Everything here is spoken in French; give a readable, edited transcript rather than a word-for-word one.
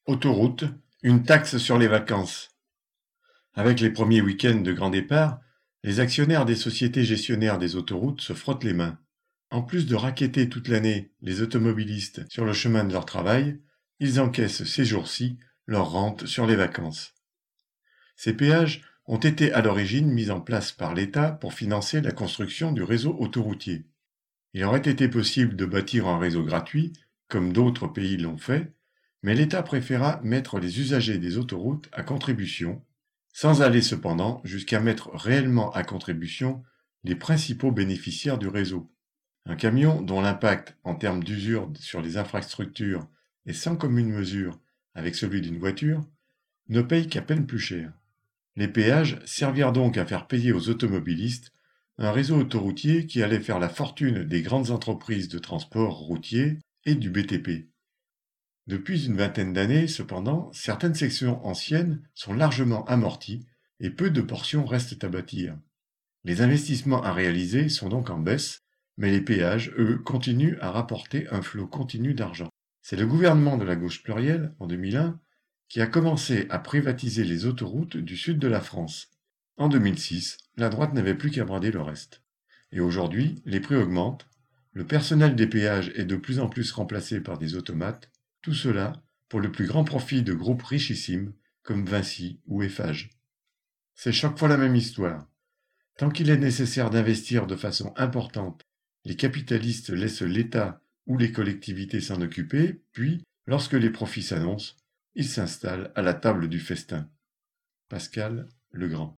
Autoroute, une taxe sur les vacances. Avec les premiers week-ends de grand départ, les actionnaires des sociétés gestionnaires des autoroutes se frottent les mains. En plus de racketter toute l'année les automobilistes sur le chemin de leur travail, ils encaissent ces jours-ci leur rente sur les vacances. Ces péages ont été à l'origine mis en place par l'État pour financer la construction du réseau autoroutier. Il aurait été possible de bâtir un réseau gratuit, comme d'autres pays l'ont fait, mais l'État préféra mettre les usagers des autoroutes à contribution, sans aller cependant jusqu'à mettre réellement à contribution les principaux bénéficiaires du réseau. Un camion dont l'impact en termes d'usure sur les infrastructures est sans commune mesure avec celui d'une voiture, ne paye qu'à peine plus cher. Les péages servirent donc à faire payer aux automobilistes un réseau autoroutier qui allait faire la fortune des grandes entreprises de transport routier et du BTP. Depuis une vingtaine d'années, cependant, certaines sections anciennes sont largement amorties et peu de portions restent à bâtir. Les investissements à réaliser sont donc en baisse, mais les péages, eux, continuent à rapporter un flot continu d'argent. C'est le gouvernement de la gauche plurielle, en 2001, qui a commencé à privatiser les autoroutes du sud de la France. En 2006, la droite n'avait plus qu'à brader le reste. Et aujourd'hui, les prix augmentent, le personnel des péages est de plus en plus remplacé par des automates, tout cela pour le plus grand profit de groupes richissimes comme Vinci ou Eiffage. C'est chaque fois la même histoire. Tant qu'il est nécessaire d'investir de façon importante, les capitalistes laissent l'État ou les collectivités s'en occuper, puis, lorsque les profits s'annoncent, ils s'installent à la table du festin. Pascal Legrand.